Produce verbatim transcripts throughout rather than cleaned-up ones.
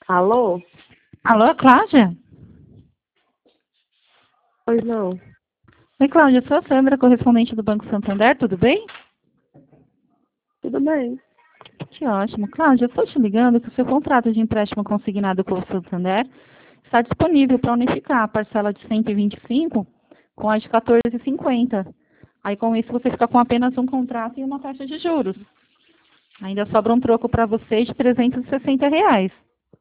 Alô? Alô, Cláudia? Pois não. Oi, Cláudia, eu sou a Sandra, correspondente do Banco Santander, tudo bem? Tudo bem. Que ótimo. Cláudia, eu estou te ligando que o seu contrato de empréstimo consignado com o Santander está disponível para unificar a parcela de cento e vinte e cinco com a de quatorze e cinquenta. Aí, com isso, você fica com apenas um contrato e uma taxa de juros. Ainda sobra um troco para você de trezentos e sessenta reais.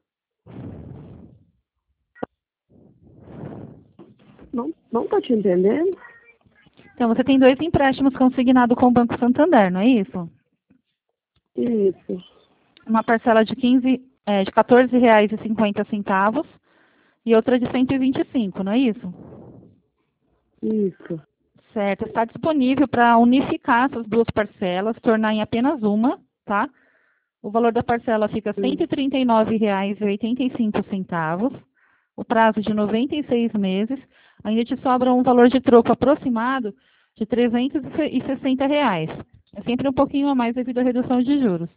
Não, não tô te entendendo. Então, você tem dois empréstimos consignados com o Banco Santander, não é isso? Isso. Uma parcela de quinze, é, de quatorze reais e cinquenta centavos e outra de cento e vinte e cinco, não é isso? Isso. Certo. Está disponível para unificar essas duas parcelas, tornar em apenas uma, tá? O valor da parcela fica Hum. cento e trinta e nove reais e oitenta e cinco centavos. O prazo de noventa e seis meses. Ainda te sobra um valor de troco aproximado de trezentos e sessenta reais. É sempre um pouquinho a mais devido à redução de juros.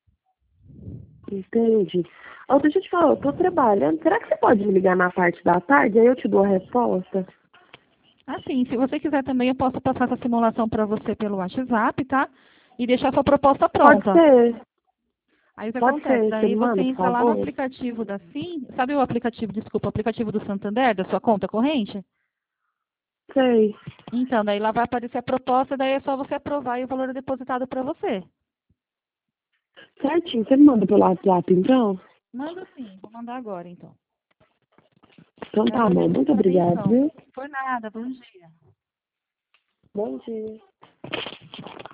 Entendi. Ó, deixa eu te falar, eu tô trabalhando. Será que você pode me ligar na parte da tarde? Aí eu te dou a resposta. Assim, se você quiser também, eu posso passar essa simulação para você pelo WhatsApp, tá? E deixar sua proposta Pode pronta. ser. Aí o que Pode acontece? ser. Você Daí me você manda, por entra lá no favor? aplicativo da Sim, sabe o aplicativo, desculpa, o aplicativo do Santander, da sua conta corrente? Sei. Então, daí lá vai aparecer a proposta, daí é só você aprovar e o valor é depositado para você. Certinho. Você me manda pelo WhatsApp, então? Manda sim, vou mandar agora então. Então tá bom. Agradeço a Muito sua obrigada, atenção. viu? Por nada, bom dia. Bom dia.